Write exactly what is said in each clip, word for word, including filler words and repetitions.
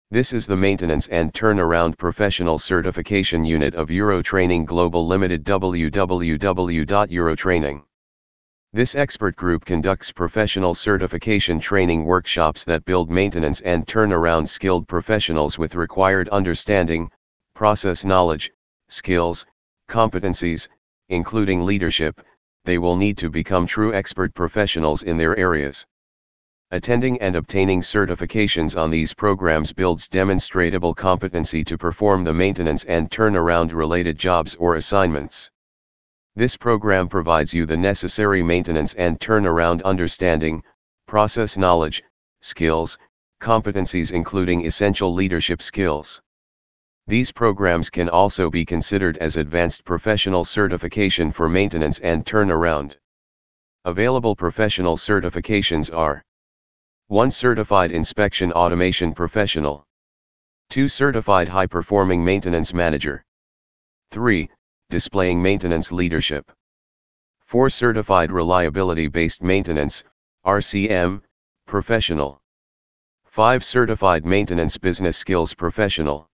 This is the Maintenance and Turnaround Professional Certification Unit of Eurotraining Global Limited, w w w dot eurotraining. This expert group conducts professional certification training workshops that build maintenance and turnaround skilled professionals with required understanding, process knowledge, skills, competencies, including leadership. They will need to become true expert professionals in their areas. Attending and obtaining certifications on these programs builds demonstrable competency to perform the maintenance and turnaround related jobs or assignments. This program provides you the necessary maintenance and turnaround understanding, process knowledge, skills, competencies including essential leadership skills. These programs can also be considered as advanced professional certification for maintenance and turnaround. Available professional certifications are: one Certified Inspection Automation Professional, two Certified High Performing Maintenance Manager, three Displaying Maintenance Leadership, four Certified Reliability Based Maintenance R C M Professional, five Certified Maintenance Business Skills Professional,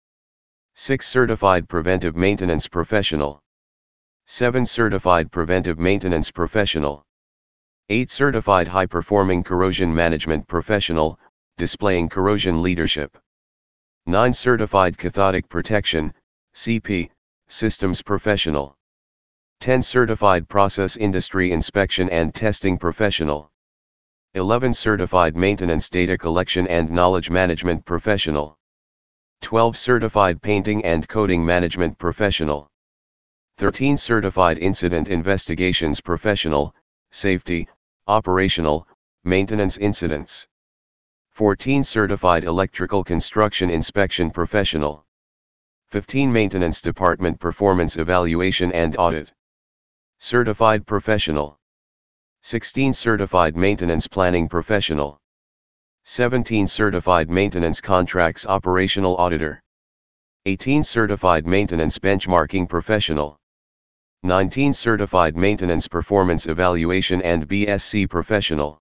six Certified Preventive Maintenance Professional, seven Certified Preventive Maintenance Professional, eight Certified High Performing Corrosion Management Professional, displaying corrosion leadership, nine Certified Cathodic Protection C P Systems Professional, ten Certified Process Industry Inspection and Testing Professional, eleven Certified Maintenance Data Collection and Knowledge Management Professional, twelve Certified Painting and Coating Management Professional, thirteen Certified Incident Investigations Professional, Safety, Operational, Maintenance Incidents, fourteen Certified Electrical Construction Inspection Professional, fifteen Maintenance Department Performance Evaluation and Audit Certified Professional, sixteen Certified Maintenance Planning Professional, seventeen Certified Maintenance Contracts Operational Auditor, eighteen Certified Maintenance Benchmarking Professional, nineteen Certified Maintenance Performance Evaluation and B S C Professional,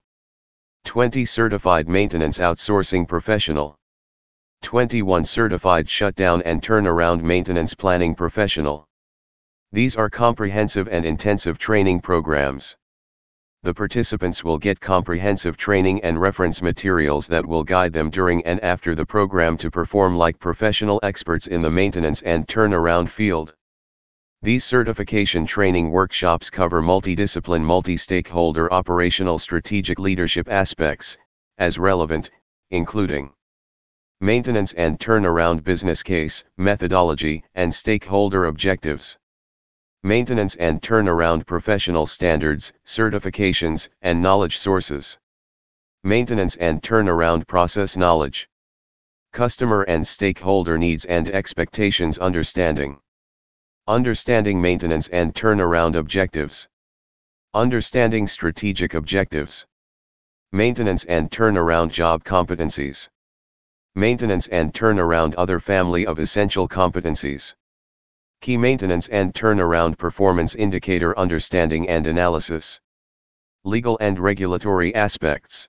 twenty Certified Maintenance Outsourcing Professional, twenty-one Certified Shutdown and Turnaround Maintenance Planning Professional. These are comprehensive and intensive training programs. The participants will get comprehensive training and reference materials that will guide them during and after the program to perform like professional experts in the maintenance and turnaround field. These certification training workshops cover multidiscipline, multi-stakeholder operational strategic leadership aspects, as relevant, including maintenance and turnaround business case, methodology, and stakeholder objectives, maintenance and turnaround professional standards, certifications, and knowledge sources, maintenance and turnaround process knowledge, customer and stakeholder needs and expectations understanding, understanding maintenance and turnaround objectives, understanding strategic objectives, maintenance and turnaround job competencies, maintenance and turnaround other family of essential competencies, key maintenance and turnaround performance indicator understanding and analysis, legal and regulatory aspects,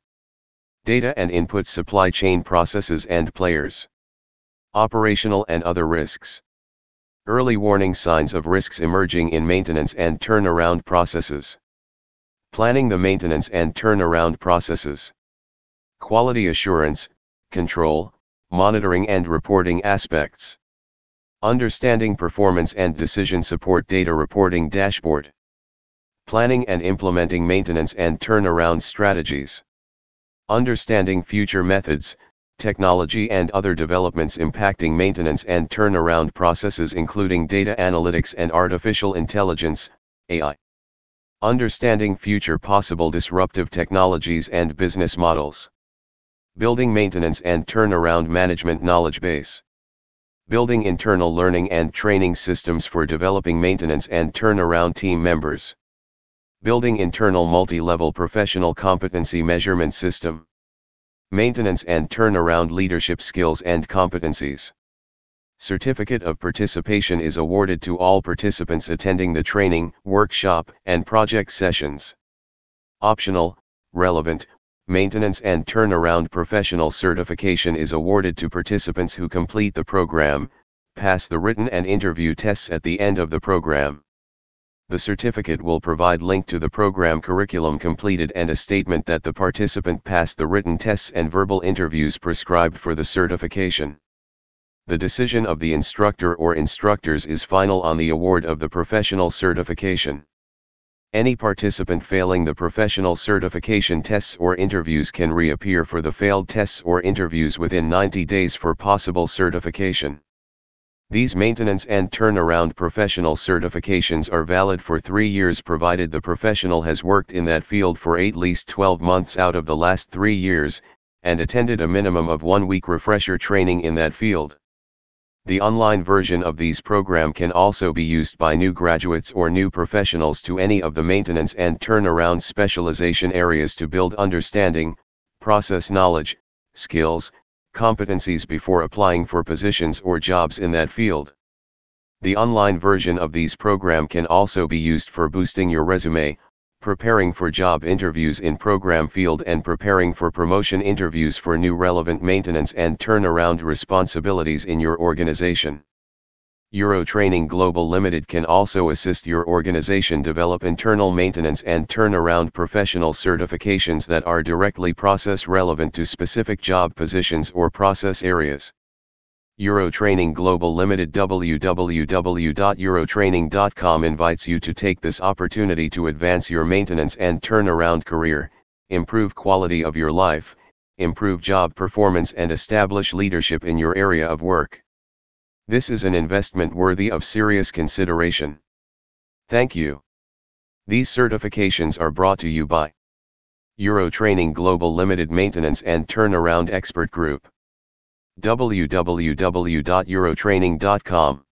data and input supply chain processes and players, operational and other risks, early warning signs of risks emerging in maintenance and turnaround processes, planning the maintenance and turnaround processes, quality assurance, control, monitoring and reporting aspects, understanding performance and decision support data reporting dashboard, planning and implementing maintenance and turnaround strategies, understanding future methods, technology and other developments impacting maintenance and turnaround processes including data analytics and artificial intelligence, A I, understanding future possible disruptive technologies and business models, building maintenance and turnaround management knowledge base, building internal learning and training systems for developing maintenance and turnaround team members, building internal multi-level professional competency measurement system, maintenance and turnaround leadership skills and competencies. Certificate of participation is awarded to all participants attending the training, workshop, and project sessions. Optional, relevant, Maintenance and Turnaround Professional Certification is awarded to participants who complete the program, pass the written and interview tests at the end of the program. The certificate will provide link to the program curriculum completed and a statement that the participant passed the written tests and verbal interviews prescribed for the certification. The decision of the instructor or instructors is final on the award of the professional certification. Any participant failing the professional certification tests or interviews can reappear for the failed tests or interviews within ninety days for possible certification. These maintenance and turnaround professional certifications are valid for three years provided the professional has worked in that field for at least twelve months out of the last three years, and attended a minimum of one week refresher training in that field. The online version of these program can also be used by new graduates or new professionals to any of the maintenance and turnaround specialization areas to build understanding, process knowledge, skills, competencies before applying for positions or jobs in that field. The online version of these program can also be used for boosting your resume, preparing for job interviews in program field and preparing for promotion interviews for new relevant maintenance and turnaround responsibilities in your organization. Eurotraining Global Limited can also assist your organization develop internal maintenance and turnaround professional certifications that are directly process relevant to specific job positions or process areas. Eurotraining Global Limited w w w dot eurotraining dot com invites you to take this opportunity to advance your maintenance and turnaround career, improve quality of your life, improve job performance and establish leadership in your area of work. This is an investment worthy of serious consideration. Thank you. These certifications are brought to you by Eurotraining Global Limited Maintenance and Turnaround Expert Group. w w w dot eurotraining dot com